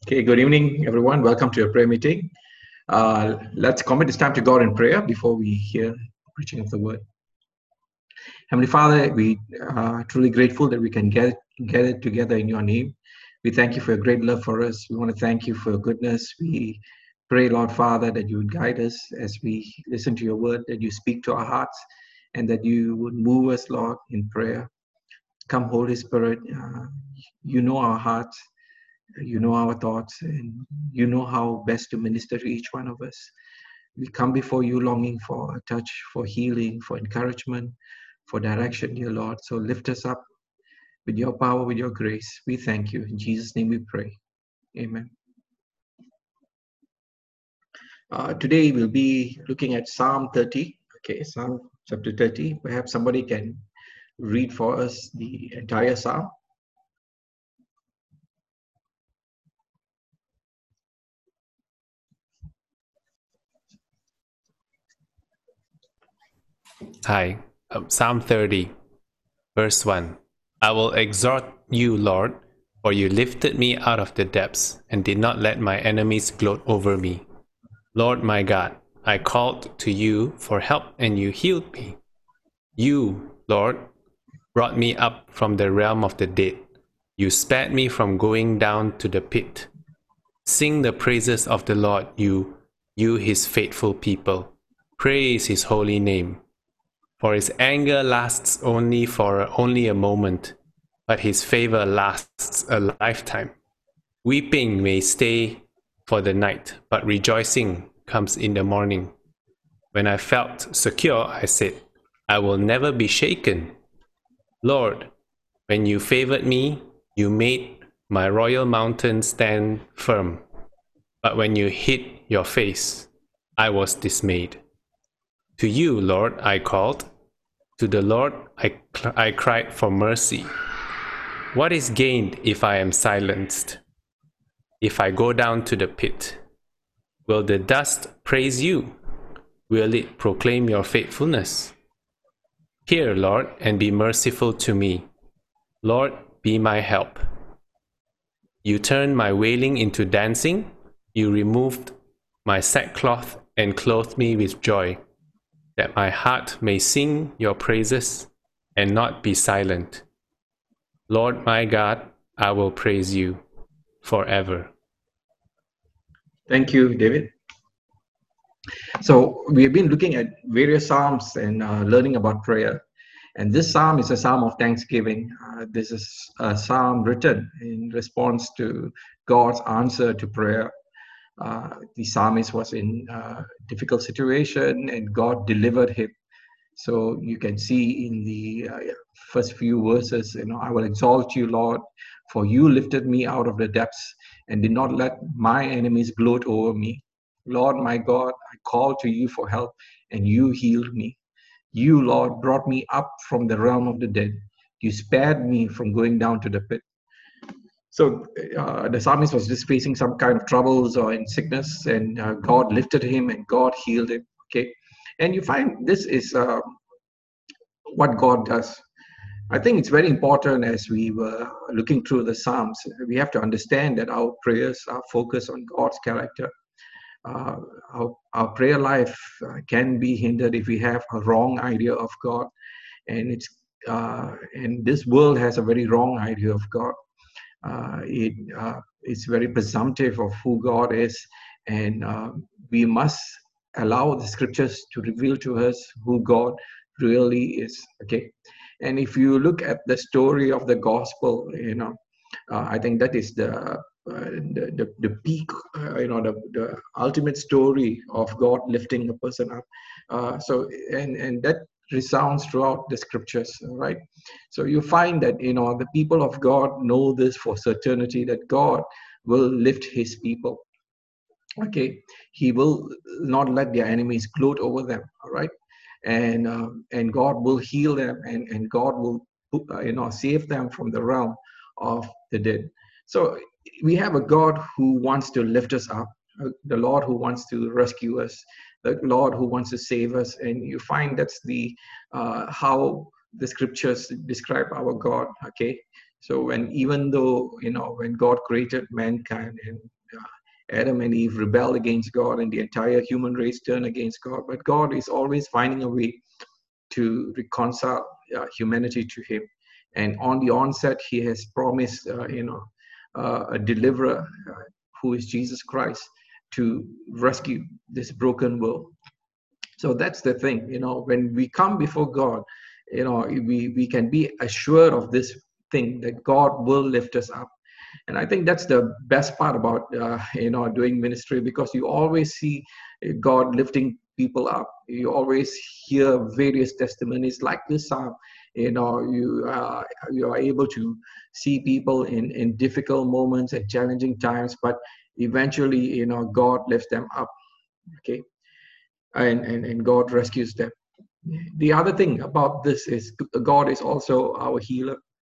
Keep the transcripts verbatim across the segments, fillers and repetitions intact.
Okay, good evening, everyone. Welcome to your prayer meeting. Uh, let's commit this time to God in prayer before we hear the preaching of the word. Heavenly Father, we are truly grateful that we can get, get it together in your name. We thank you for your great love for us. We want to thank you for your goodness. We pray, Lord Father, that you would guide us as we listen to your word, that you speak to our hearts, and that you would move us, Lord, in prayer. Come, Holy Spirit, uh, you know our hearts. You know our thoughts, and you know how best to minister to each one of us. We come before you longing for a touch, for healing, for encouragement, for direction, dear Lord. So lift us up with your power, with your grace. We thank you. In Jesus' name we pray. Amen. Uh, today we'll be looking at Psalm thirty. Okay, Psalm chapter thirty. Perhaps somebody can read for us the entire Psalm. Hi, um, Psalm thirty, verse one. I will exhort you, Lord, for you lifted me out of the depths and did not let my enemies gloat over me. Lord my God, I called to you for help and you healed me. You, Lord, brought me up from the realm of the dead. You spared me from going down to the pit. Sing the praises of the Lord, you, you his faithful people. Praise his holy name. For his anger lasts only for only a moment, but his favor lasts a lifetime. Weeping may stay for the night, but rejoicing comes in the morning. When I felt secure, I said, I will never be shaken. Lord, when you favored me, you made my royal mountain stand firm. But when you hid your face, I was dismayed. To you, Lord, I called. To the Lord I, I cried for mercy. What is gained if I am silenced? If I go down to the pit? Will the dust praise you? Will it proclaim your faithfulness? Hear, Lord, and be merciful to me. Lord, be my help. You turned my wailing into dancing. You removed my sackcloth and clothed me with joy, that my heart may sing your praises and not be silent. Lord my God, I will praise you forever. Thank you, David. So we've been looking at various psalms and uh, learning about prayer. And this psalm is a psalm of thanksgiving. Uh, this is a psalm written in response to God's answer to prayer. Uh, the psalmist was in a difficult situation and God delivered him. So you can see in the uh, first few verses, you know, I will exalt you, Lord, for you lifted me out of the depths and did not let my enemies gloat over me. Lord, my God, I called to you for help and you healed me. You, Lord, brought me up from the realm of the dead. You spared me from going down to the pit. So uh, the psalmist was just facing some kind of troubles or in sickness, and uh, God lifted him and God healed him. Okay, and you find this is uh, what God does. I think it's very important as we were looking through the Psalms, we have to understand that our prayers are focused on God's character. Uh, our, our prayer life uh, can be hindered if we have a wrong idea of God, and it's uh, and this world has a very wrong idea of God. Uh, it uh, it's very presumptive of who God is, and uh, we must allow the scriptures to reveal to us who God really is. Okay, and if you look at the story of the gospel, you know, uh, I think that is the uh, the, the the peak, uh, you know, the, the ultimate story of God lifting a person up. Uh, so and and that resounds throughout the scriptures, right? So you find that, you know, the people of God know this for certainty, that God will lift his people. Okay, he will not let their enemies gloat over them. All right, and uh, and God will heal them, and and God will uh, you know, save them from the realm of the dead. So we have a God who wants to lift us up, uh, the Lord who wants to rescue us, the Lord who wants to save us, and you find that's the uh, how the scriptures describe our God. Okay, So when, even though, you know, when God created mankind and uh, Adam and Eve rebelled against God and the entire human race turned against God, but God is always finding a way to reconcile uh, humanity to Him. And on the onset, He has promised, uh, you know, uh, a deliverer uh, who is Jesus Christ to rescue this broken world. So that's the thing, you know, when we come before God, you know, we, we can be assured of this thing, that God will lift us up. And I think that's the best part about, uh, you know, doing ministry, because you always see God lifting people up. You always hear various testimonies like this psalm. You know, you, uh, you are able to see people in, in difficult moments and challenging times, but eventually, you know, God lifts them up. Okay. And, and, and God rescues them. The other thing about this is God is also our healer.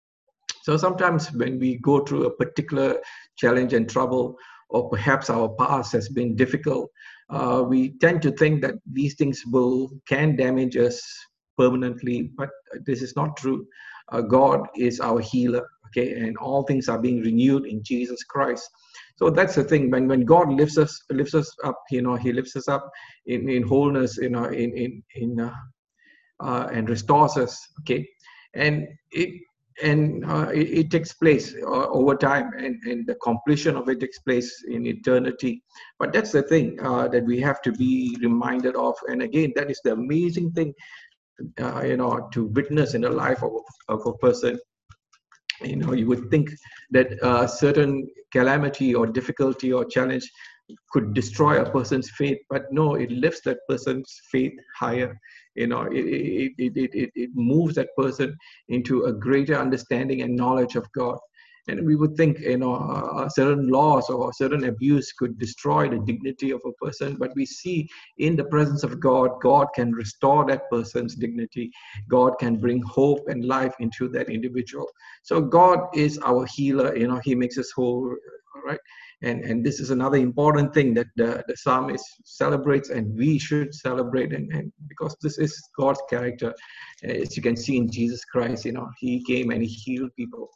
So sometimes when we go through a particular challenge and trouble, or perhaps our past has been difficult, uh, we tend to think that these things will can damage us permanently, but this is not true. Uh, God is our healer, okay, and all things are being renewed in Jesus Christ. So that's the thing. When when God lifts us lifts us up, you know, He lifts us up in, in wholeness, you know, in in in uh, uh, and restores us, okay, and it and uh, it, it takes place uh, over time, and, and the completion of it takes place in eternity. But that's the thing uh, that we have to be reminded of. And again, that is the amazing thing, uh, you know, to witness in the life of, of a person. You know, you would think that a certain calamity or difficulty or challenge could destroy a person's faith, but no, it lifts that person's faith higher. You know, it, it, it, it, it moves that person into a greater understanding and knowledge of God. And we would think, you know, uh, certain laws or certain abuse could destroy the dignity of a person, but we see in the presence of God, God can restore that person's dignity. God can bring hope and life into that individual. So God is our healer. You know, He makes us whole, right? And and this is another important thing that the, the psalmist celebrates, and we should celebrate, and, and because this is God's character, as you can see in Jesus Christ. You know, He came and He healed people.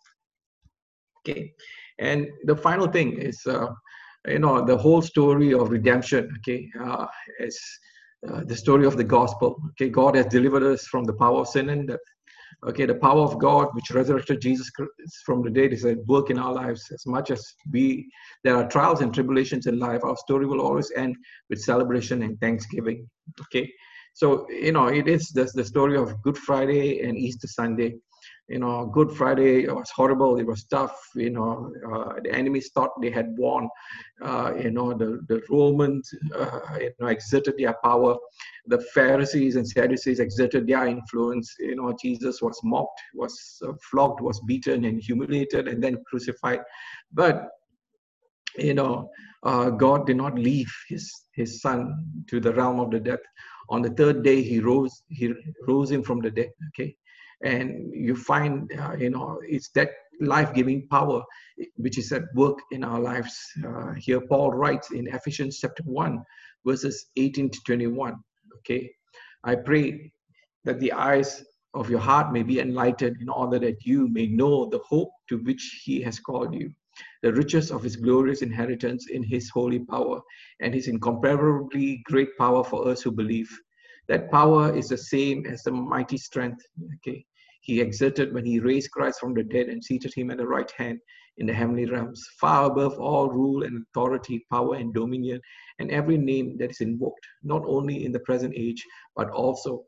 Okay, and the final thing is, uh, you know, the whole story of redemption. Okay, uh, is uh, the story of the gospel. Okay, God has delivered us from the power of sin and death. Okay, the power of God which resurrected Jesus from the dead is at work in our lives. As much as we there are trials and tribulations in life, our story will always end with celebration and thanksgiving. Okay, so you know, it is the, the story of Good Friday and Easter Sunday. You know, Good Friday was horrible. It was tough. You know, uh, the enemies thought they had won. Uh, you know, the, the Romans, uh, you know, exerted their power. The Pharisees and Sadducees exerted their influence. You know, Jesus was mocked, was uh, flogged, was beaten and humiliated, and then crucified. But, you know, uh, God did not leave his, his son to the realm of the death. On the third day, he rose, he rose him from the dead, okay? And you find, uh, you know, it's that life-giving power which is at work in our lives. Uh, here Paul writes in Ephesians chapter one, verses eighteen to twenty-one, okay? I pray that the eyes of your heart may be enlightened, in order that you may know the hope to which he has called you, the riches of his glorious inheritance in his holy power, and his incomparably great power for us who believe. That power is the same as the mighty strength, okay, he exerted when he raised Christ from the dead and seated him at the right hand in the heavenly realms, far above all rule and authority, power and dominion, and every name that is invoked, not only in the present age, but also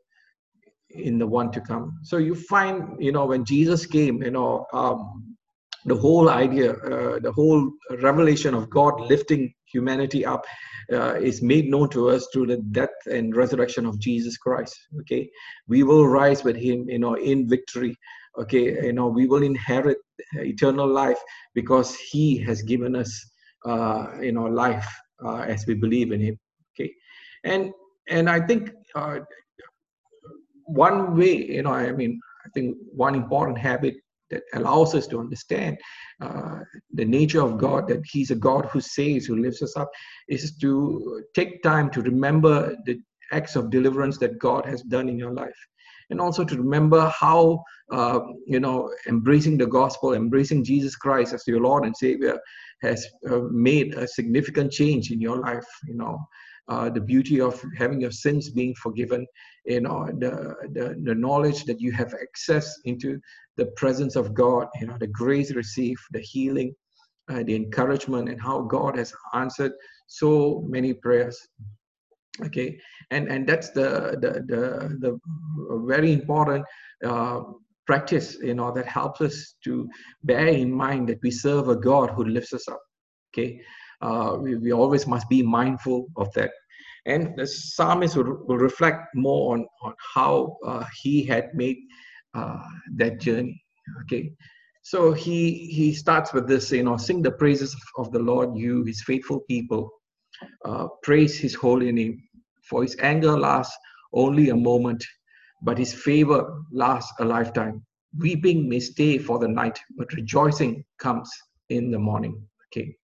in the one to come. So you find, you know, when Jesus came, you know, um, the whole idea, uh, the whole revelation of God lifting humanity up uh, is made known to us through the death and resurrection of Jesus Christ. Okay, we will rise with him, you know, in victory. Okay, you know, we will inherit eternal life because he has given us, uh, you know, life uh, as we believe in him. Okay, and and I think uh, one way, you know, I mean, I think one important habit that allows us to understand uh, the nature of God, that he's a God who saves, who lifts us up, is to take time to remember the acts of deliverance that God has done in your life. and also to remember how, uh, you know, embracing the gospel, embracing Jesus Christ as your Lord and Savior has uh, made a significant change in your life. You know, uh, the beauty of having your sins being forgiven, you know, the, the, the knowledge that you have access into the presence of God, you know, the grace received, the healing, uh, the encouragement, and how God has answered so many prayers. Okay, and and that's the the the, the very important uh, practice, you know, that helps us to bear in mind that we serve a God who lifts us up. Okay, uh, we, we always must be mindful of that. And the psalmist will, will reflect more on on how uh, he had made uh, that journey. Okay, so he he starts with this, you know, sing the praises of the Lord, you his faithful people. Uh, praise his holy name, for his anger lasts only a moment, but his favor lasts a lifetime. Weeping may stay for the night, but rejoicing comes in the morning. Okay.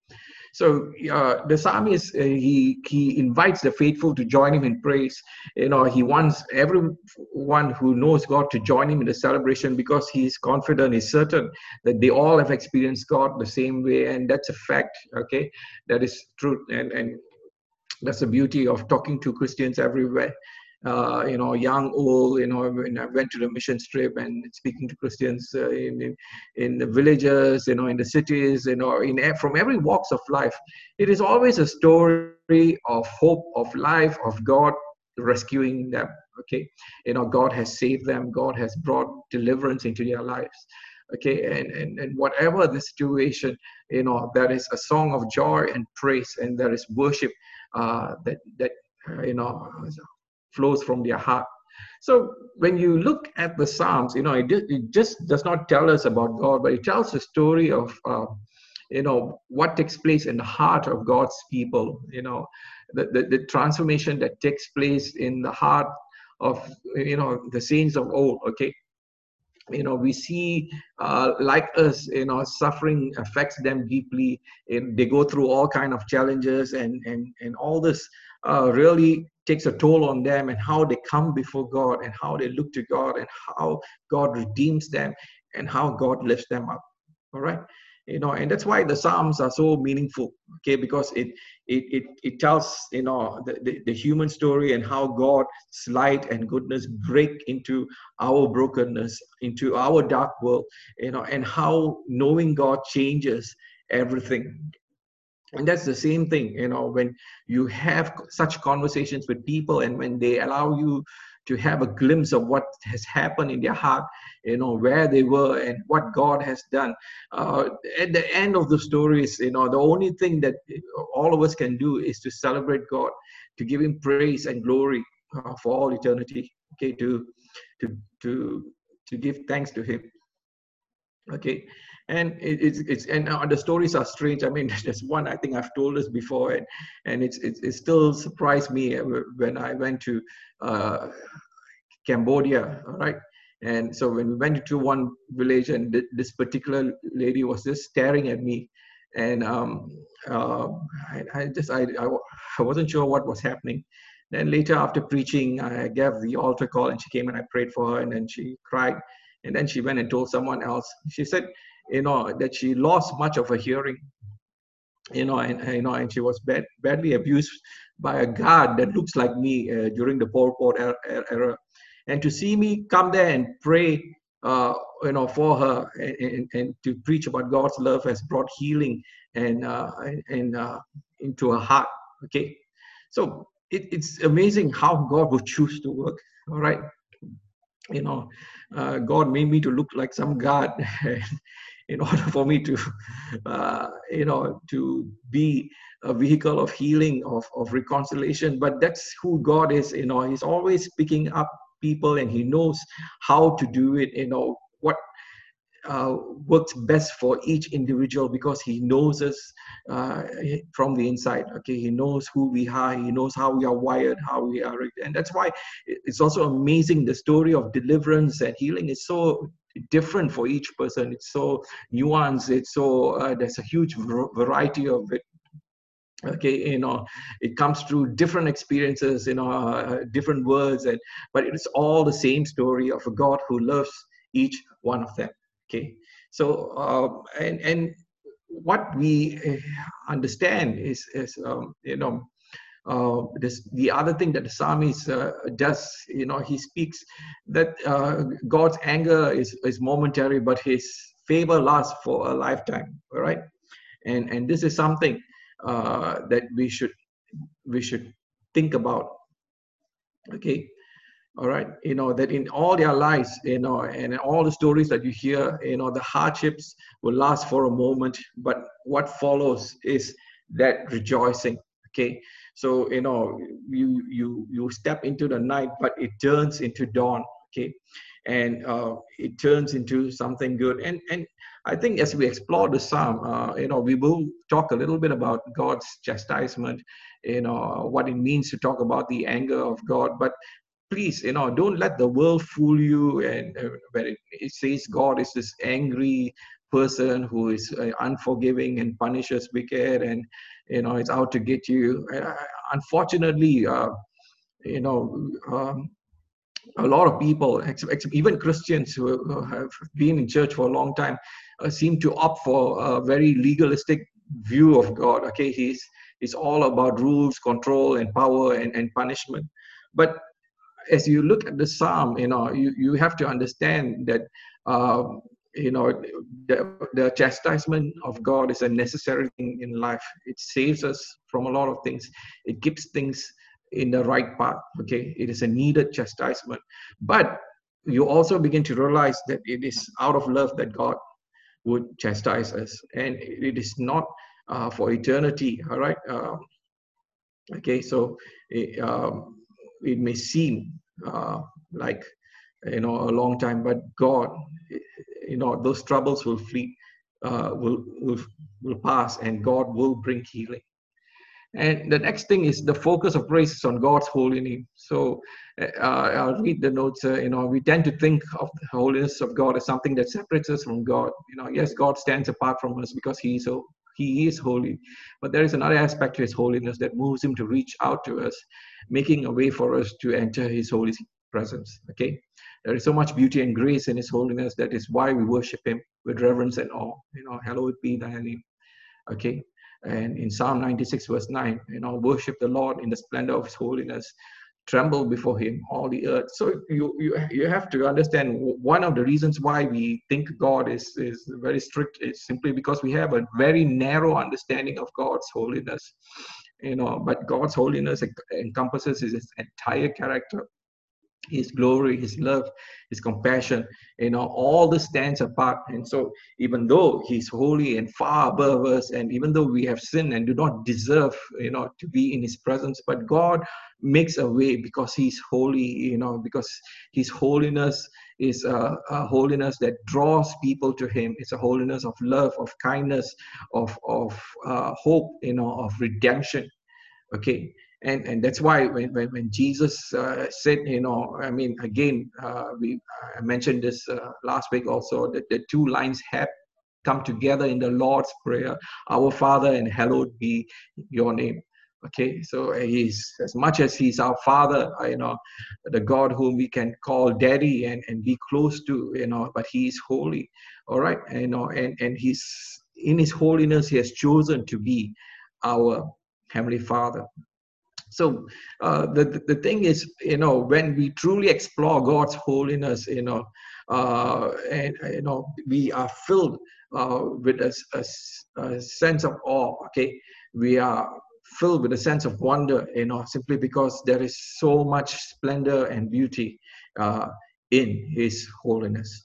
So uh, the psalmist, uh, he he invites the faithful to join him in praise. You know, he wants everyone who knows God to join him in the celebration, because he is confident, he's certain that they all have experienced God the same way, and that's a fact. Okay, that is true, and and that's the beauty of talking to Christians everywhere. Uh, you know, young, old, you know, when I went to the mission trip and speaking to Christians uh, in, in in the villages, you know, in the cities, you know, in from every walks of life, it is always a story of hope, of life, of God rescuing them. Okay, you know, God has saved them, God has brought deliverance into their lives. Okay, and, and and whatever the situation, you know, there is a song of joy and praise, and there is worship uh, that that uh, you know flows from their heart. So when you look at the Psalms, you know, it, it just does not tell us about God, but it tells the story of uh, you know, what takes place in the heart of God's people. You know, the, the the transformation that takes place in the heart of, you know, the saints of old. Okay, you know, we see uh, like us, you know, suffering affects them deeply, and they go through all kind of challenges, and and and all this uh, really takes a toll on them, and how they come before God, and how they look to God, and how God redeems them, and how God lifts them up. All right, you know, and that's why the Psalms are so meaningful. Okay, because it it it, it tells, you know, the, the, the human story, and how God's light and goodness break into our brokenness, into our dark world, you know, and how knowing God changes everything. And that's the same thing, you know, when you have such conversations with people, and when they allow you to have a glimpse of what has happened in their heart, you know, where they were and what God has done. Uh, at the end of the stories, you know, the only thing that all of us can do is to celebrate God, to give him praise and glory uh, for all eternity. Okay, to to to to give thanks to him. Okay, and it, it's it's and uh, the stories are strange. I mean, there's one, I think I've told this before, and and it's it's it still surprised me when I went to uh, Cambodia. All right, and so when we went to one village, and th- this particular lady was just staring at me, and um, uh, I, I just I, I I wasn't sure what was happening. Then later, after preaching, I gave the altar call, and she came and I prayed for her, and then she cried. And then she went and told someone else. She said, you know, that she lost much of her hearing, you know, and you know, and she was bad, badly abused by a guard that looks like me uh, during the Pol Pot era. And to see me come there and pray, uh, you know, for her, and, and, and to preach about God's love has brought healing and uh, and uh, into her heart. Okay, so it, it's amazing how God would choose to work. All right, you know, uh, God made me to look like some God in order for me to, uh, you know, to be a vehicle of healing, of, of reconciliation. But that's who God is. You know, he's always picking up people, and he knows how to do it, you know, what uh, works best for each individual, because he knows us uh, from the inside. Okay, he knows who we are, he knows how we are wired, how we are, and that's why it's also amazing. The story of deliverance and healing is so different for each person. It's so nuanced. It's so uh, there's a huge variety of it. Okay, you know, it comes through different experiences, you know, uh, different words, and but it's all the same story of a God who loves each one of them. Okay, so uh, and and what we uh, understand is is um, you know, uh, this the other thing that the psalmist uh, does, you know, he speaks that uh, God's anger is is momentary, but his favor lasts for a lifetime. All right, and and this is something uh, that we should we should think about. Okay, all right, you know, that in all their lives, you know, and in all the stories that you hear, you know, the hardships will last for a moment, but what follows is that rejoicing. Okay, so you know, you you you step into the night, but it turns into dawn. Okay, and uh, it turns into something good. and and I think as we explore the psalm, uh, you know, we will talk a little bit about God's chastisement, you know, what it means to talk about the anger of God. But please, you know, don't let the world fool you, and uh, where it, it says God is this angry person who is uh, unforgiving and punishes wicked, and you know, it's out to get you. Uh, unfortunately, uh, you know, um, a lot of people, even Christians who have been in church for a long time, uh, seem to opt for a very legalistic view of God. Okay, he's it's all about rules, control, and power, and, and punishment. But as you look at the psalm, you know, you, you have to understand that uh, you know, the, the chastisement of God is a necessary thing in life. It saves us from a lot of things. It keeps things in the right path. Okay, it is a needed chastisement, but you also begin to realize that it is out of love that God would chastise us, and it is not uh, for eternity. All right. Um, okay, so it, um, it may seem uh, like, you know, a long time, but God, you know, those troubles will flee, uh, will, will will pass, and God will bring healing. And the next thing is the focus of praise is on God's holy name. So uh, I'll read the notes. Uh, you know, we tend to think of the holiness of God as something that separates us from God. You know, yes, God stands apart from us because He is so He is holy, but there is another aspect to His holiness that moves Him to reach out to us, making a way for us to enter His holy presence. Okay, there is so much beauty and grace in His holiness. That is why we worship Him with reverence and awe. You know, hallowed be Thy name. Okay, and in Psalm ninety-six verse nine, you know, worship the Lord in the splendor of His holiness, tremble before Him all the earth. So you you you have to understand, one of the reasons why we think God is is very strict is simply because we have a very narrow understanding of God's holiness. You know, but God's holiness encompasses His entire character, His glory, His love, His compassion. You know, all this stands apart. And so even though He's holy and far above us, and even though we have sinned and do not deserve, you know, to be in His presence, but God makes a way because He's holy, you know, because His holiness is a, a holiness that draws people to Him. It's a holiness of love, of kindness, of, of uh, hope, you know, of redemption. Okay, and and that's why when when, when Jesus uh, said, you know, I mean, again, uh, we I mentioned this uh, last week also, that the two lines have come together in the Lord's prayer: our Father, and hallowed be your name. Okay, so He's, as much as He's our Father, you know, the God whom we can call Daddy and and be close to, you know, but He's holy. All right, you know, and and He's in His holiness, He has chosen to be our Heavenly Father. So uh, the the thing is, you know, when we truly explore God's holiness, you know, uh, and you know, we are filled uh, with a, a, a sense of awe. Okay, we are filled with a sense of wonder, you know, simply because there is so much splendor and beauty uh, in His holiness.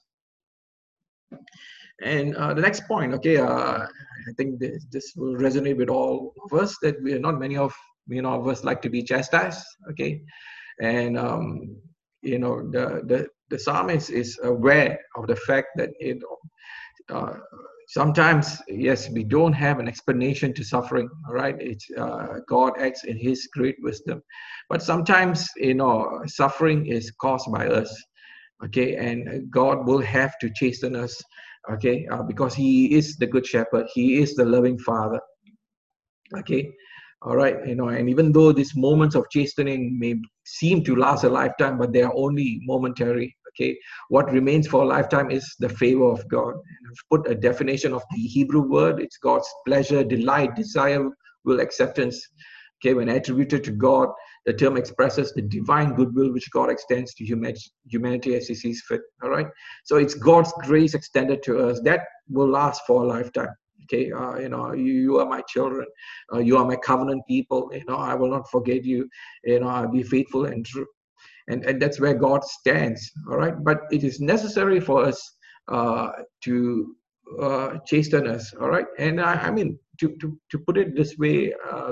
And uh, the next point, okay, uh, I think this, this will resonate with all of us, that we are not many of you know of us like to be chastised. Okay, and um, you know, the the the psalmist is aware of the fact that it uh, sometimes, yes, we don't have an explanation to suffering. All right, it's uh, God acts in His great wisdom, but sometimes, you know, suffering is caused by us. Okay, and God will have to chasten us. Okay, uh, because He is the good shepherd, He is the loving Father. Okay, All right, you know, and even though these moments of chastening may seem to last a lifetime, but they are only momentary. Okay, what remains for a lifetime is the favor of God. And I've put a definition of the Hebrew word. It's God's pleasure, delight, desire, will, acceptance. Okay, when attributed to God, the term expresses the divine goodwill which God extends to humanity, humanity as He sees fit. All right, so it's God's grace extended to us that will last for a lifetime. Okay, uh, you know, you, you are my children, uh, you are my covenant people. You know, I will not forget you. You know, I'll be faithful and true, and and that's where God stands. All right, but it is necessary for us uh, to uh, chasten us. All right, and I, I mean to to to put it this way. Uh,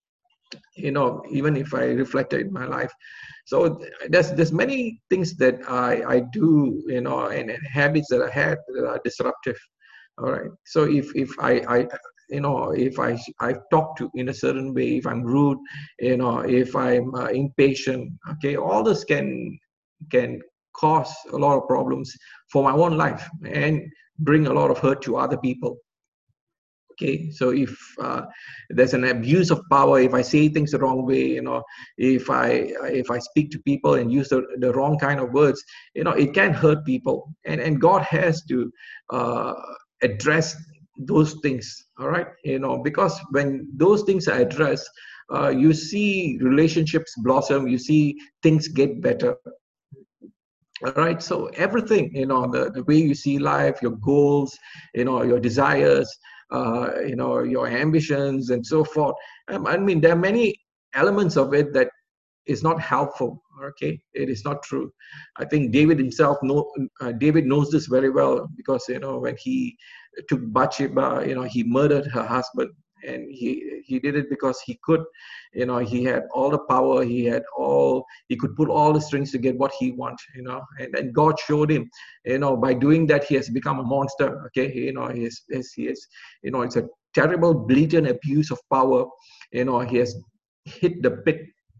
you know, even if I reflected in my life, so there's there's many things that I I do, you know, and, and habits that I had that are disruptive. All right, so if if I I you know, if I I talk to in a certain way, if I'm rude, you know, if I'm uh, impatient, okay, all this can can cause a lot of problems for my own life and bring a lot of hurt to other people. Okay, so if uh, there's an abuse of power, if I say things the wrong way, you know, if i if I speak to people and use the, the wrong kind of words, you know, it can hurt people, and and God has to uh, address those things. All right, you know, because when those things are addressed, uh, you see relationships blossom, you see things get better. All right, so everything, you know, the, the way you see life, your goals, you know, your desires, uh, you know, your ambitions and so forth. Um, I mean, there are many elements of it that is not helpful. Okay, it is not true. I think David himself know uh, David knows this very well, because, you know, when he took Bathsheba, you know, he murdered her husband, and he he did it because he could. You know, he had all the power, he had all, he could pull all the strings to get what he wanted, you know, and then God showed him, you know, by doing that he has become a monster. Okay, you know, he is, he is, you know, it's a terrible blatant abuse of power. You know, he has hit the pit,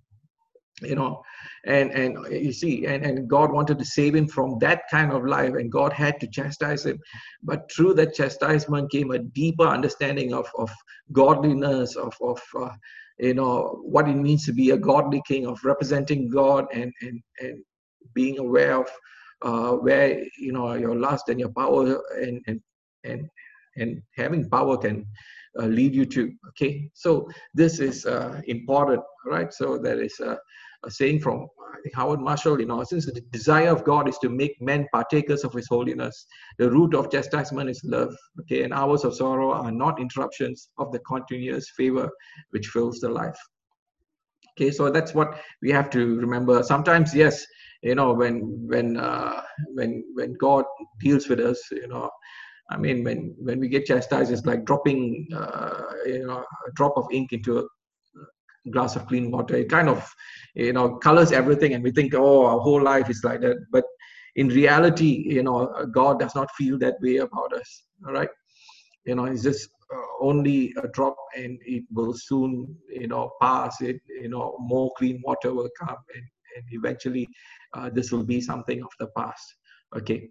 you know, and and you see, and, and God wanted to save him from that kind of life, and God had to chastise him. But through that chastisement came a deeper understanding of of godliness, of of uh, you know, what it means to be a godly king, of representing God, and and and being aware of uh, where, you know, your lust and your power and and and and having power can uh, lead you to. Okay, so this is uh, important, right? So there is a, a saying from, I think, Howard Marshall, you know, since the desire of God is to make men partakers of His holiness, the root of chastisement is love. Okay, and hours of sorrow are not interruptions of the continuous favor which fills the life. Okay, so that's what we have to remember. Sometimes, yes, you know, when when uh, when when God deals with us, you know, I mean, when when we get chastised, it's like dropping, uh, you know, a drop of ink into a glass of clean water. It kind of, you know, colors everything, and we think, oh, our whole life is like that. But in reality, you know, God does not feel that way about us. All right, you know, it's just uh, only a drop, and it will soon, you know, pass. It, you know, more clean water will come, and, and eventually, uh, this will be something of the past. Okay,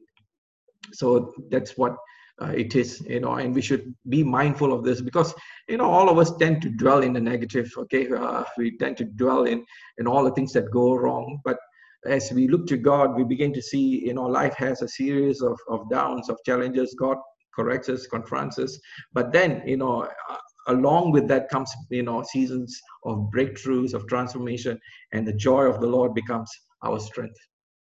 so that's what uh, it is, you know, and we should be mindful of this, because, you know, all of us tend to dwell in the negative. Okay, uh, we tend to dwell in in all the things that go wrong, but as we look to God, we begin to see, you know, life has a series of, of downs, of challenges. God corrects us, confronts us, but then, you know, uh, along with that comes, you know, seasons of breakthroughs, of transformation, and the joy of the Lord becomes our strength.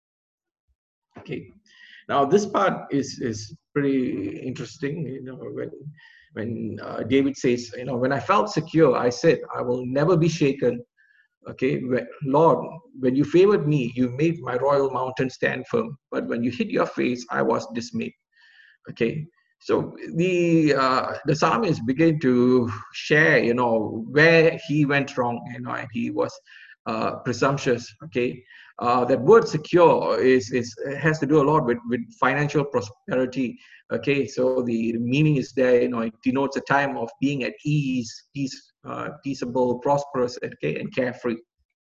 Okay, now this part is is pretty interesting. You know, when when uh, David says, you know, when I felt secure, I said, I will never be shaken. Okay, Lord, when you favored me, you made my royal mountain stand firm. But when you hid your face, I was dismayed. Okay, so the uh, the psalmist began to share, you know, where he went wrong, you know, and he was uh, presumptuous. Okay, uh, that word secure is is has to do a lot with with financial prosperity. Okay, so the meaning is there, you know, it denotes a time of being at ease, peace, uh, peaceable, prosperous, okay, and carefree.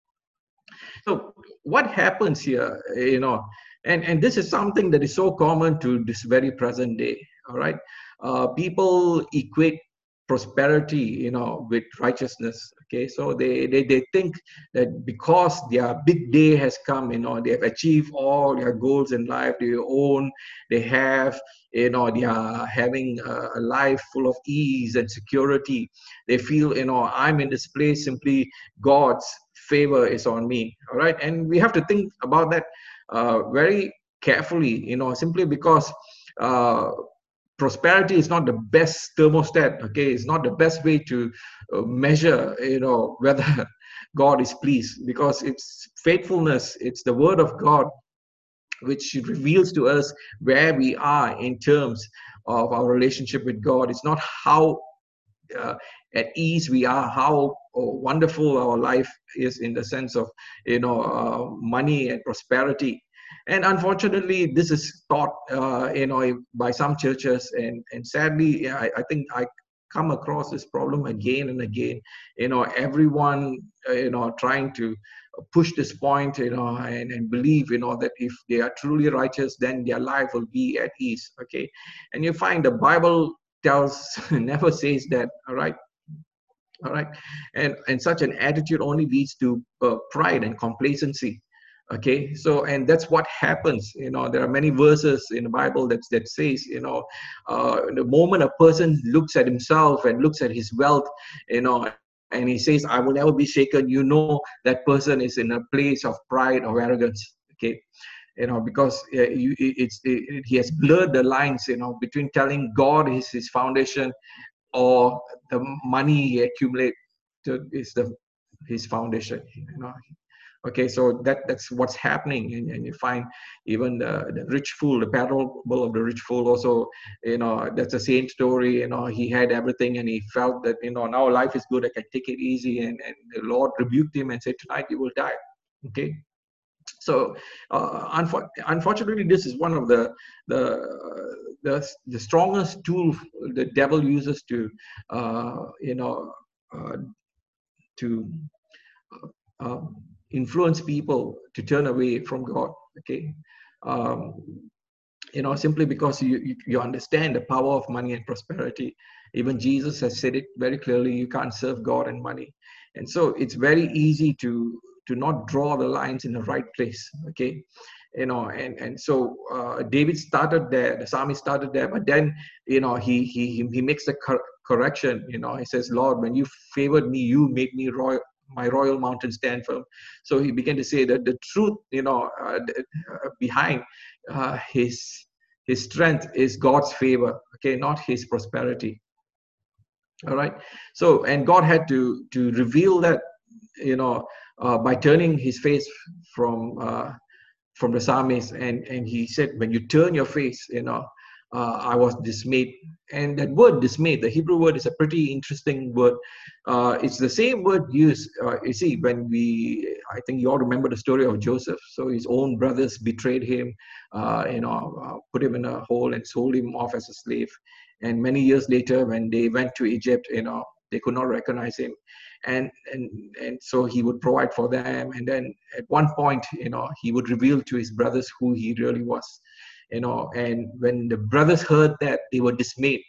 So what happens here, you know, and, and this is something that is so common to this very present day, all right? Uh, people equate prosperity, you know, with righteousness. Okay, so they, they they think that because their big day has come, you know, they have achieved all their goals in life, they own, they have, you know, they are having a, a life full of ease and security. They feel, you know, I'm in this place simply God's favor is on me. All right, and we have to think about that uh, very carefully, you know, simply because uh, prosperity is not the best thermostat. Okay, it's not the best way to uh, measure, you know, whether God is pleased, because it's faithfulness, it's the word of God which reveals to us where we are in terms of our relationship with God. It's not how uh, at ease we are, how uh, wonderful our life is in the sense of, you know, uh, money and prosperity. And unfortunately, this is taught, uh, you know, by some churches, and and sadly, I, I think I come across this problem again and again. You know, everyone, uh, you know, trying to push this point, you know, and, and believe, you know, that if they are truly righteous, then their life will be at ease. Okay, and you find the Bible tells never says that. All right, all right, and and such an attitude only leads to uh, pride and complacency. Okay, so and that's what happens. You know, there are many verses in the Bible that that says, you know, uh, the moment a person looks at himself and looks at his wealth, you know, and he says, I will never be shaken, you know, that person is in a place of pride or arrogance. Okay, you know, because uh, you, it's it, he has blurred the lines, you know, between telling God is his foundation, or the money he accumulate to, is the his foundation. You know, okay, so that that's what's happening. And, and you find even the, the rich fool, the parable of the rich fool also, you know, that's the same story. You know, he had everything and he felt that, you know, now life is good, I can take it easy, and, and the Lord rebuked him and said, tonight you will die. Okay, so uh, unfor- unfortunately, this is one of the the the, the strongest tool the devil uses to uh, you know uh, to uh, influence people to turn away from God. Okay, um, you know, simply because you, you you understand the power of money and prosperity. Even Jesus has said it very clearly: you can't serve God and money. And so it's very easy to to not draw the lines in the right place. Okay, you know, and and so uh, David started there, the psalmist started there, but then, you know, he he he makes the cor- correction. You know, he says, Lord, when you favored me, you made me royal, my royal mountain stand firm. So he began to say that the truth, you know, uh, uh, behind uh, his his strength is God's favor. Okay, not his prosperity. All right. So, and God had to to reveal that, you know, uh, by turning his face from uh, from the psalmist, and and he said, when you turn your face, you know, uh, I was dismayed. And that word dismayed, the Hebrew word, is a pretty interesting word. Uh, it's the same word used, uh, you see, when we, I think you all remember the story of Joseph. So his own brothers betrayed him, uh, you know, uh, put him in a hole and sold him off as a slave. And many years later, when they went to Egypt, you know, they could not recognize him. And, and and so he would provide for them, and then at one point, you know, he would reveal to his brothers who he really was. You know, and when the brothers heard that, they were dismayed.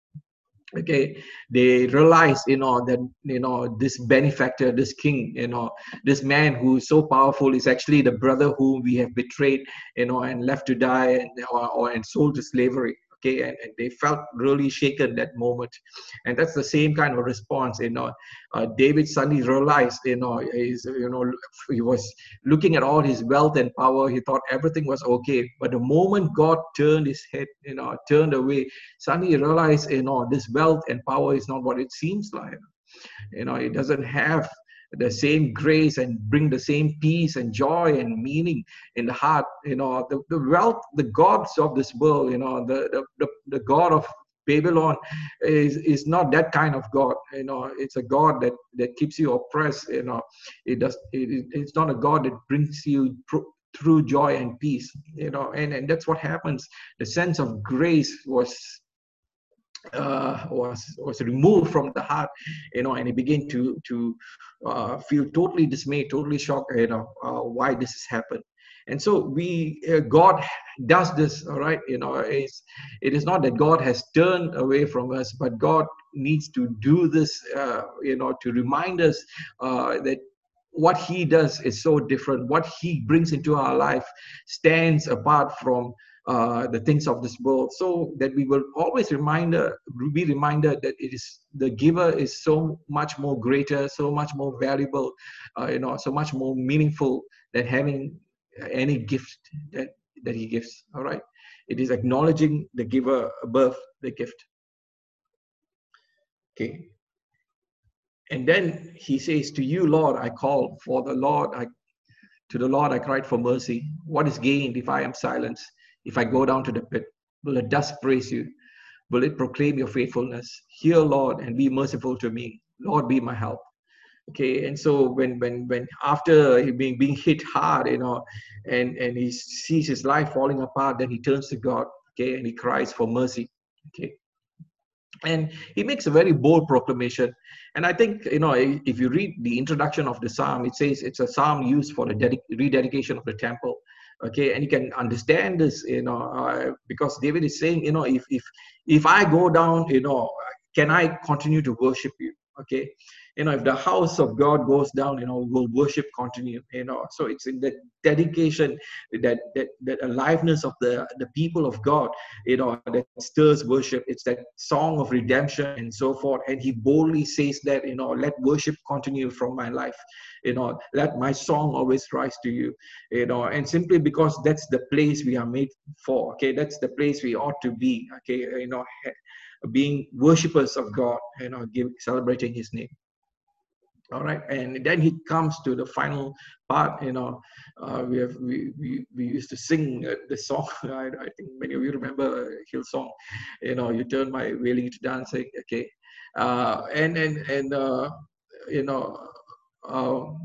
Okay, they realized, you know, that, you know, this benefactor, this king, you know, this man who is so powerful is actually the brother whom we have betrayed, you know, and left to die, and or, or and sold to slavery. Okay, and, and they felt really shaken that moment. And that's the same kind of response. You know, uh, David suddenly realized, you know, is you know, he was looking at all his wealth and power, he thought everything was okay. But the moment God turned his head, you know, turned away, suddenly he realized, you know, this wealth and power is not what it seems like. You know, it doesn't have the same grace and bring the same peace and joy and meaning in the heart. You know, the, the wealth, the gods of this world, you know, the the, the, the God of Babylon is, is not that kind of God. You know, it's a God that, that keeps you oppressed. You know, it does it, it's not a God that brings you through, through joy and peace. You know, and, and that's what happens. The sense of grace was uh, was was removed from the heart, you know, and he began to to uh, feel totally dismayed, totally shocked, you know, uh, why this has happened. And so we, uh, God does this, all right, you know, it's, it is not that God has turned away from us, but God needs to do this, uh, you know, to remind us uh, that what he does is so different. What he brings into our life stands apart from uh, the things of this world, so that we will always reminder, be reminded that it is the giver is so much more greater, so much more valuable, uh, you know, so much more meaningful than having any gift that that he gives. All right, it is acknowledging the giver above the gift. Okay. And then he says, to you, Lord, I call. For the Lord, I to the Lord I cried for mercy. What is gained if I am silenced? If I go down to the pit, will the dust praise you? Will it proclaim your faithfulness? Hear, Lord, and be merciful to me. Lord, be my help. Okay, and so when when when after he being being hit hard, you know, and and he sees his life falling apart, then he turns to God. Okay, and he cries for mercy. Okay, and he makes a very bold proclamation. And I think, you know, if you read the introduction of the psalm, it says it's a psalm used for the dedic- rededication of the temple. Okay, and you can understand this, you know, uh, because David is saying, you know, if if if I go down, you know, can I continue to worship you? Okay, you know, if the house of God goes down, you know, will worship continue, you know. So it's in the dedication, that that that aliveness of the the people of God, you know, that stirs worship. It's that song of redemption and so forth. And he boldly says that, you know, let worship continue from my life, you know, let my song always rise to you, you know. And simply because that's the place we are made for. Okay, that's the place we ought to be. Okay, you know, being worshippers of God, you know, give, celebrating his name. All right, and then he comes to the final part. You know, uh, we have we, we we used to sing uh, the song. I, I think many of you remember Hillsong. You know, you turn my wailing to dancing. Okay, uh, and and and uh, you know, um,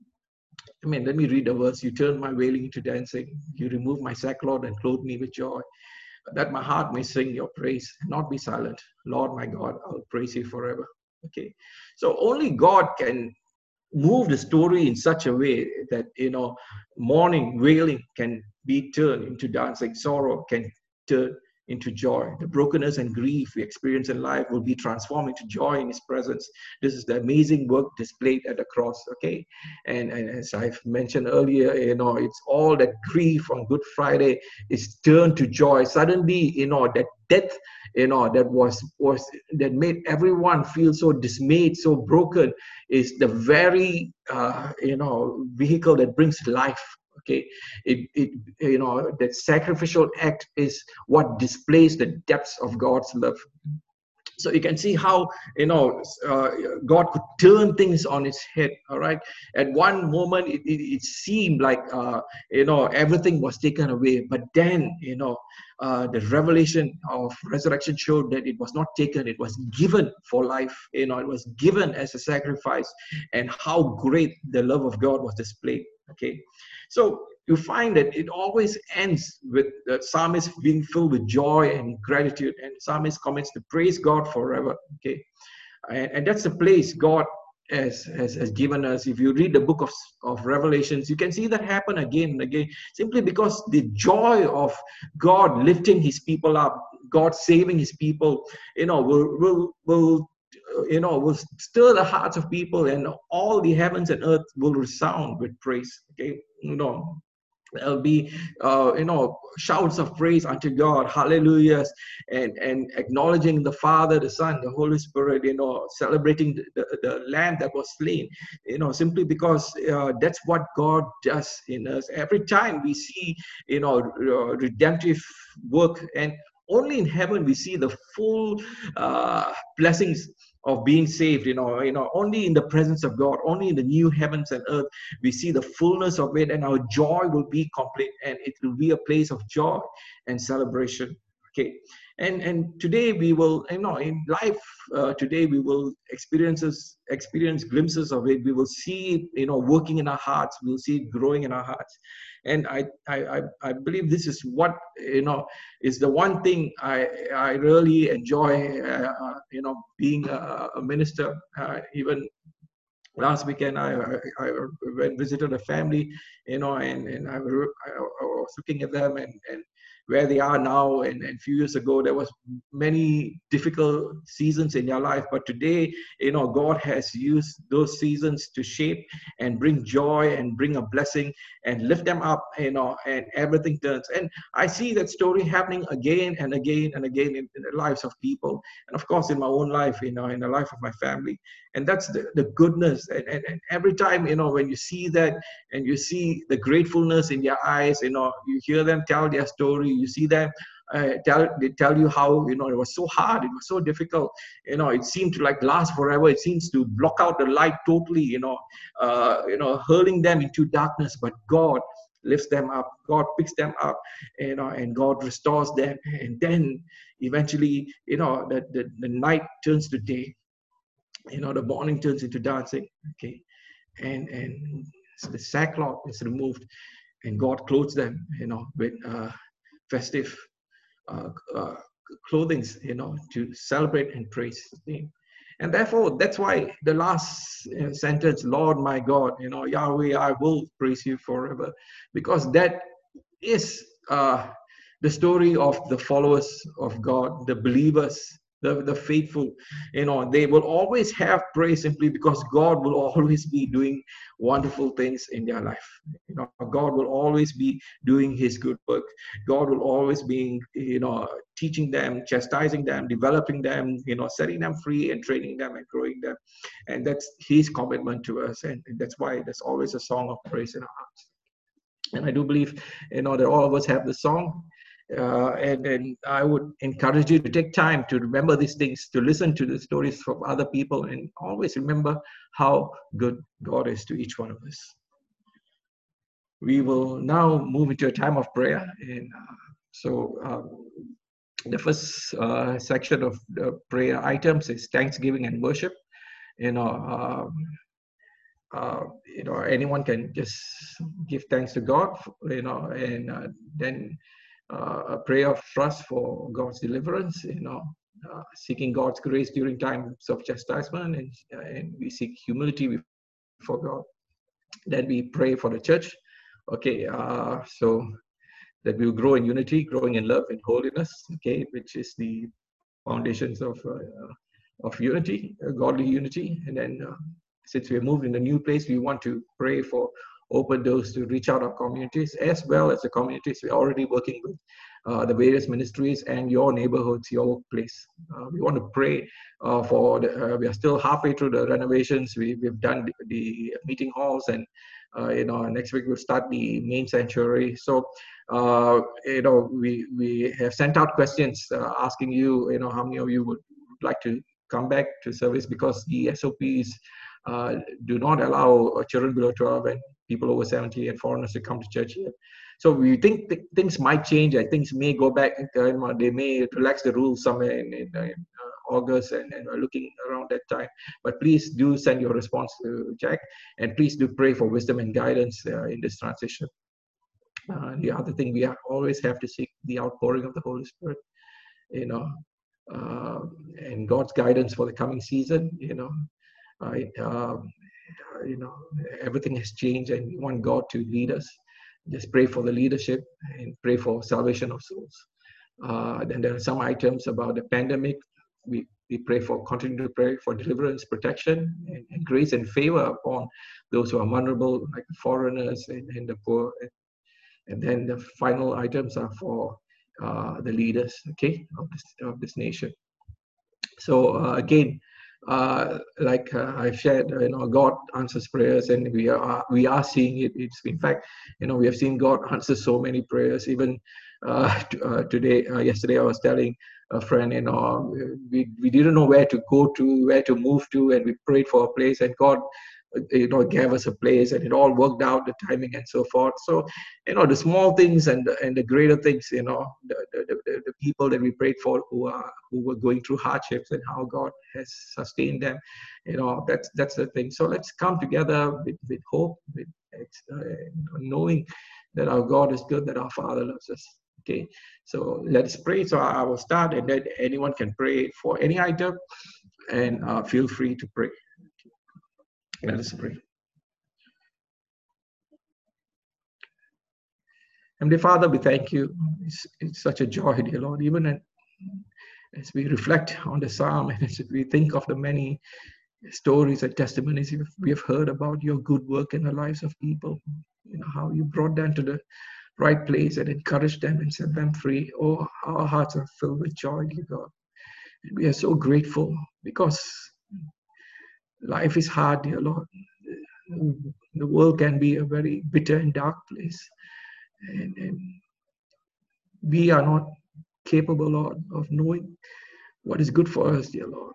I mean, let me read the verse. You turn my wailing into dancing. You remove my sackcloth and clothe me with joy, that my heart may sing your praise, not be silent. Lord my God, I'll praise you forever. Okay, so only God can move the story in such a way that, you know, mourning, wailing can be turned into dancing, sorrow can turn into joy. The brokenness and grief we experience in life will be transformed into joy in his presence. This is the amazing work displayed at the cross. Okay, and, and as I've mentioned earlier, you know, it's all that grief on Good Friday is turned to joy. Suddenly, you know, that death, you know, that was was that made everyone feel so dismayed, so broken, is the very uh, you know, vehicle that brings life. Okay, it, it you know, that sacrificial act is what displays the depths of God's love. So you can see how, you know, uh, God could turn things on its head. All right, at one moment it, it, it seemed like uh, you know, everything was taken away, but then, you know, uh, the revelation of resurrection showed that it was not taken, it was given for life. You know, it was given as a sacrifice, and how great the love of God was displayed. Okay, so you find that it always ends with the psalmist being filled with joy and gratitude, and psalmist commits to praise God forever. Okay, and, and that's the place God has, has has given us. If you read the book of of Revelations, you can see that happen again and again, simply because the joy of God lifting his people up, God saving his people, you know, will will will you know, will stir the hearts of people, and all the heavens and earth will resound with praise. Okay, you know, there'll be uh, you know, shouts of praise unto God, hallelujahs, and and acknowledging the Father, the Son, the Holy Spirit, you know, celebrating the, the, the lamb that was slain, you know, simply because uh, that's what God does in us. Every time we see, you know, uh, redemptive work, and only in heaven we see the full uh, blessings of being saved. You know, you know, only in the presence of God, only in the new heavens and earth, we see the fullness of it, and our joy will be complete, and it will be a place of joy and celebration. Okay, and and today we will, you know, in life uh, today we will experiences experience glimpses of it. We will see it, you know, working in our hearts. We'll see it growing in our hearts. And I, I, I believe this is what, you know, is the one thing I, I really enjoy, uh, you know, being a, a minister, uh, even last weekend I, I, I went visited a family, you know, and, and I, I was looking at them and, and where they are now, and, and a few years ago there was many difficult seasons in their life, but today, you know, God has used those seasons to shape and bring joy and bring a blessing and lift them up, you know, and everything turns. And I see that story happening again and again and again in, in the lives of people, and of course in my own life, you know, in the life of my family. And that's the, the goodness, and, and, and every time, you know, when you see that and you see the gratefulness in their eyes, you know, you hear them tell their story, you see them uh, tell they tell you how, you know, it was so hard, it was so difficult, you know, it seemed to like last forever, it seems to block out the light totally, you know, uh, you know, hurling them into darkness, but God lifts them up, God picks them up, you know, and God restores them, and then eventually, you know, the, the, the night turns to day, you know, the morning turns into dancing, okay, and and the sackcloth is removed, and God clothes them, you know, with uh, festive uh, uh, clothing, you know, to celebrate and praise His name. And therefore, that's why the last uh, sentence, Lord my God, you know, Yahweh, I will praise you forever, because that is uh, the story of the followers of God, the believers, the, the faithful. You know, they will always have praise simply because God will always be doing wonderful things in their life. You know, God will always be doing His good work. God will always be, you know, teaching them, chastising them, developing them, you know, setting them free and training them and growing them. And that's His commitment to us. And that's why there's always a song of praise in our hearts. And I do believe, you know, that all of us have the song. Uh, and, and I would encourage you to take time to remember these things, to listen to the stories from other people, and always remember how good God is to each one of us. We will now move into a time of prayer. And uh, so um, the first uh, section of the prayer items is thanksgiving and worship. You know, um, uh, you know, anyone can just give thanks to God, you know, and uh, then uh, a prayer of trust for God's deliverance, you know, uh, seeking God's grace during times of chastisement, and, uh, and we seek humility before God. Then we pray for the church, okay, uh, so that we will grow in unity, growing in love and holiness, okay, which is the foundations of uh, of unity, uh, godly unity. And then uh, since we have moved in a new place, we want to pray for open doors to reach out our communities, as well as the communities we're already working with, uh, the various ministries and your neighborhoods, your workplace. Uh, we want to pray uh, for, the, uh, we are still halfway through the renovations. We, we've done the, the meeting halls, and uh, you know, next week we'll start the main sanctuary. So, uh, you know, we, we have sent out questions uh, asking you, you know, how many of you would like to come back to service, because the S O Ps uh, do not allow children below twelve and people over seventy and foreigners to come to church here. So we think th things might change, and things may go back. Uh, they may relax the rules somewhere in, in, in uh, August, and, and we're looking around that time. But please do send your response to Jack, and please do pray for wisdom and guidance uh, in this transition. Uh, the other thing, we have, always have to seek the outpouring of the Holy Spirit, you know, uh, and God's guidance for the coming season. You know, uh, uh, you know, everything has changed, and we want God to lead us. Just pray for the leadership and pray for salvation of souls. Uh, then there are some items about the pandemic. We, we pray for, continue to pray for deliverance, protection, and, and grace and favor upon those who are vulnerable, like foreigners and, and the poor. And then the final items are for uh, the leaders, okay, of this, of this nation. So uh, again, uh, like uh, I've shared, you know, God answers prayers, and we are we are seeing it. It's in fact, you know, we have seen God answer so many prayers. Even uh, uh, today, uh, yesterday, I was telling a friend, you know, we we didn't know where to go to, where to move to, and we prayed for a place, and God, you know, gave us a place, and it all worked out, the timing and so forth. So, you know, the small things and the, and the greater things, you know, the, the, the, the people that we prayed for who are who were going through hardships, and how God has sustained them, you know, that's that's the thing. So let's come together with, with hope, with uh, knowing that our God is good, that our Father loves us. Okay, so let's pray. So I will start, and then anyone can pray for any item, and uh, feel free to pray. Let us pray. Heavenly Father, we thank you. It's, it's such a joy, dear Lord, even at, as we reflect on the psalm and as we think of the many stories and testimonies we have heard about your good work in the lives of people, you know, how you brought them to the right place and encouraged them and set them free. Oh, our hearts are filled with joy, dear God. And we are so grateful because life is hard, dear Lord. The world can be a very bitter and dark place. And, and we are not capable, Lord, of knowing what is good for us, dear Lord.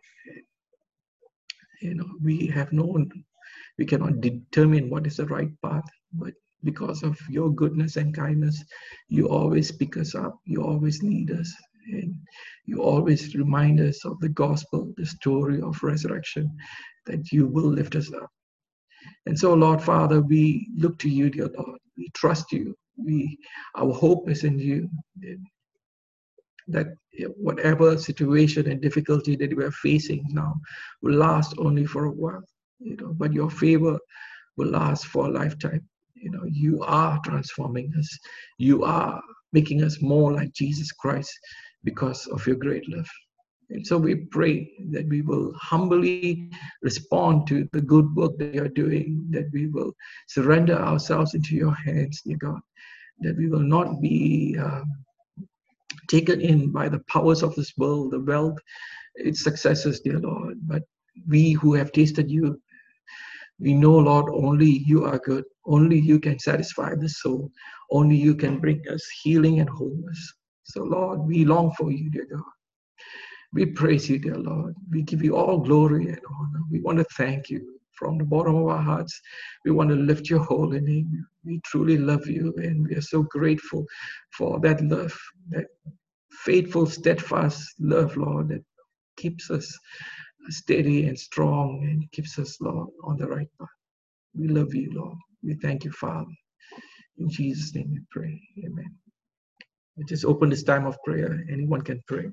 You know, we have known, we cannot determine what is the right path, but because of your goodness and kindness, you always pick us up, you always lead us, and you always remind us of the gospel, the story of resurrection, that you will lift us up. And so, Lord Father, we look to you, dear Lord. We trust you. We, our hope is in you. That whatever situation and difficulty that we are facing now will last only for a while, you know, but your favor will last for a lifetime. You know, you are transforming us. You are making us more like Jesus Christ because of your great love. And so we pray that we will humbly respond to the good work that you're doing, that we will surrender ourselves into your hands, dear God, that we will not be uh, taken in by the powers of this world, the wealth, its successes, dear Lord. But we who have tasted you, we know, Lord, only you are good. Only you can satisfy the soul. Only you can bring us healing and wholeness. So, Lord, we long for you, dear God. We praise you, dear Lord. We give you all glory and honor. We want to thank you from the bottom of our hearts. We want to lift your holy name. We truly love you, and we are so grateful for that love, that faithful, steadfast love, Lord, that keeps us steady and strong and keeps us, Lord, on the right path. We love you, Lord. We thank you, Father. In Jesus' name we pray. Amen. We just open this time of prayer. Anyone can pray.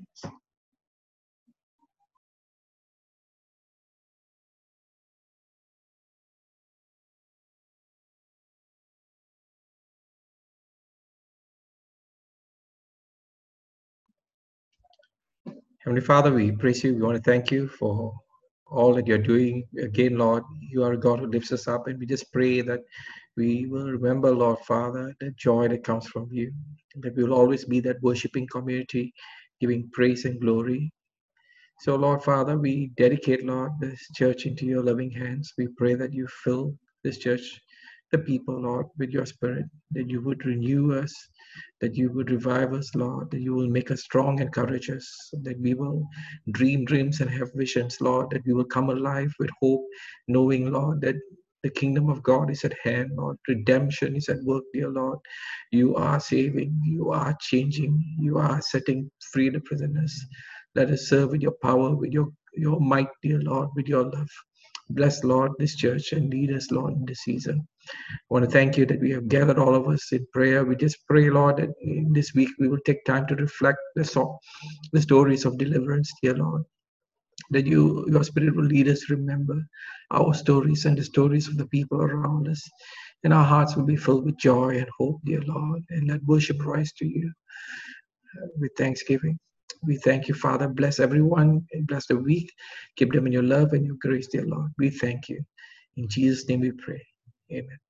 Heavenly Father, we praise you. We want to thank you for all that you're doing. Again, Lord, you are a God who lifts us up, and we just pray that we will remember, Lord Father, the joy that comes from you, that we will always be that worshiping community, giving praise and glory. So, Lord Father, we dedicate, Lord, this church into your loving hands. We pray that you fill this church, the people, Lord, with your spirit, that you would renew us, that you would revive us, Lord, that you will make us strong and courageous, that we will dream dreams and have visions, Lord, that we will come alive with hope, knowing, Lord, that the kingdom of God is at hand, Lord. Redemption is at work, dear Lord. You are saving, you are changing, you are setting free the prisoners. Let us serve with your power, with your, your might, dear Lord, with your love. Bless, Lord, this church and lead us, Lord, in this season. I want to thank you that we have gathered all of us in prayer. We just pray, Lord, that in this week we will take time to reflect the, song, the stories of deliverance, dear Lord. That you, your spirit will lead us to remember our stories and the stories of the people around us. And our hearts will be filled with joy and hope, dear Lord. And let worship rise to you with thanksgiving. We thank you, Father. Bless everyone and bless the week. Keep them in your love and your grace, dear Lord. We thank you. In Jesus' name we pray. Amen.